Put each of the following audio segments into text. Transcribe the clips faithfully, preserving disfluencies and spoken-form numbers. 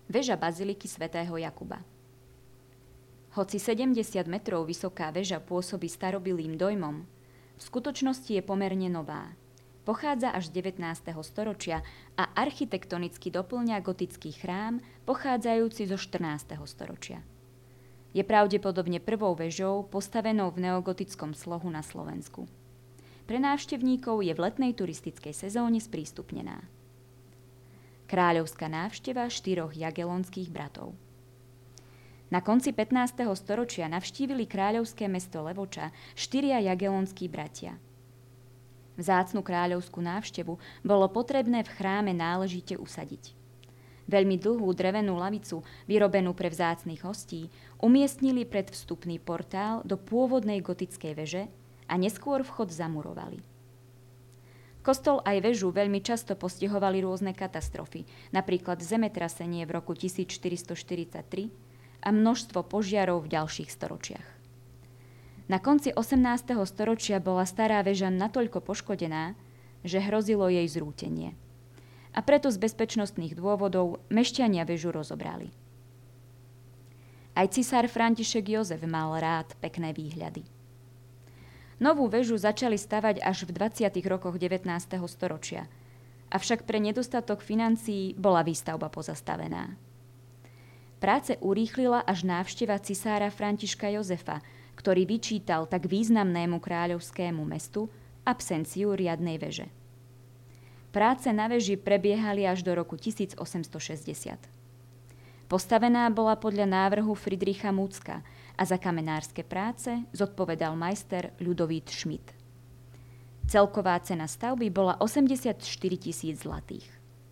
Veža baziliky svätého Jakuba. Hoci sedemdesiat metrov vysoká veža pôsobí starobilým dojmom, v skutočnosti je pomerne nová. Pochádza až z devätnásteho storočia a architektonicky doplňa gotický chrám pochádzajúci zo štrnásteho storočia. Je pravdepodobne prvou vežou postavenou v neogotickom slohu na Slovensku. Pre návštevníkov je v letnej turistickej sezóne sprístupnená. Kráľovská návšteva štyroch jagelonských bratov. Na konci pätnásteho storočia navštívili kráľovské mesto Levoča štyria jagelonskí bratia. Vzácnu kráľovskú návštevu bolo potrebné v chráme náležite usadiť. Veľmi dlhú drevenú lavicu, vyrobenú pre vzácnych hostí, umiestnili pred vstupný portál do pôvodnej gotickej veže a neskôr vchod zamurovali. Kostol aj väžu veľmi často postihovali rôzne katastrofy, napríklad zemetrasenie v roku tisícštyristoštyridsaťtri a množstvo požiarov v ďalších storočiach. Na konci osemnásteho storočia bola stará väža natoľko poškodená, že hrozilo jej zrútenie. A preto z bezpečnostných dôvodov mešťania väžu rozobrali. Aj cisár František Jozef mal rád pekné výhľady. Novú väžu začali stavať až v dvadsiatych rokoch devätnásteho storočia, avšak pre nedostatok financií bola výstavba pozastavená. Práce urýchlila až návšteva cisára Františka Jozefa, ktorý vyčítal tak významnému kráľovskému mestu absenciu riadnej veže. Práce na veži prebiehali až do roku tisícosemstošesťdesiat. Postavená bola podľa návrhu Friedricha Múcka a za kamenárske práce zodpovedal majster Ľudovít Šmit. Celková cena stavby bola osemdesiatštyri tisíc zlatých.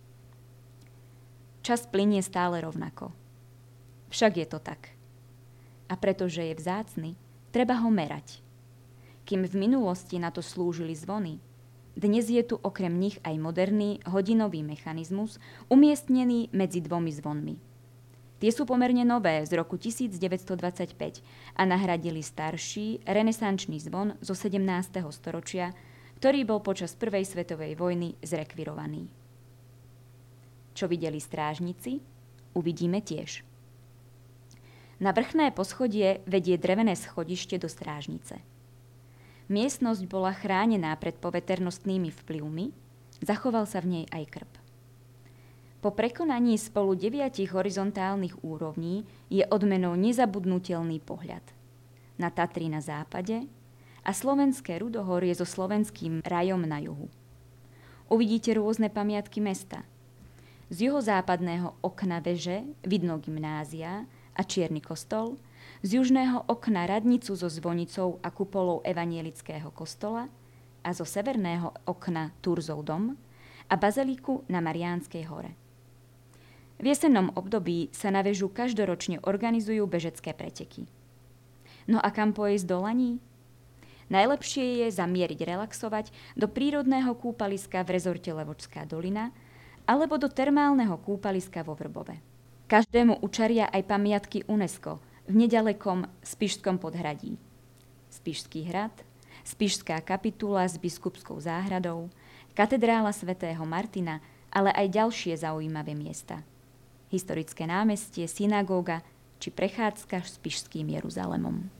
Čas plynie stále rovnako. Však je to tak. A pretože je vzácny, treba ho merať. Kým v minulosti na to slúžili zvony, dnes je tu okrem nich aj moderný hodinový mechanizmus umiestnený medzi dvomi zvonmi. Tie sú pomerne nové z roku tisícdeväťstodvadsaťpäť a nahradili starší renesančný zvon zo sedemnásteho storočia, ktorý bol počas prvej svetovej vojny zrekvirovaný. Čo videli strážnici, uvidíme tiež. Na vrchné poschodie vedie drevené schodište do strážnice. Miestnosť bola chránená pred poveternostnými vplyvmi, zachoval sa v nej aj krb. Po prekonaní spolu deviatich horizontálnych úrovní je odmenou nezabudnutelný pohľad na Tatry na západe a slovenské Rudohorie so slovenským rajom na juhu. Uvidíte rôzne pamiatky mesta. Z juhozápadného okna veže vidno gymnázia a Čierny kostol, z južného okna radnicu so zvonicou a kupolou evanielického kostola a zo severného okna Turzov dom a baziliku na Mariánskej hore. V jesennom období sa na väžu každoročne organizujú bežecké preteky. No a kam pojsť do laní? Najlepšie je zamieriť relaxovať do prírodného kúpaliska v rezorte Levočská dolina alebo do termálneho kúpaliska vo Vrbove. Každému učaria aj pamiatky UNESCO v nedalekom Spišskom podhradí. Spišský hrad, Spišská kapitula s biskupskou záhradou, katedrála svätého Martina, ale aj ďalšie zaujímavé miesta. Historické námestie, synagóga či prechádzka Spišským Jeruzalemom.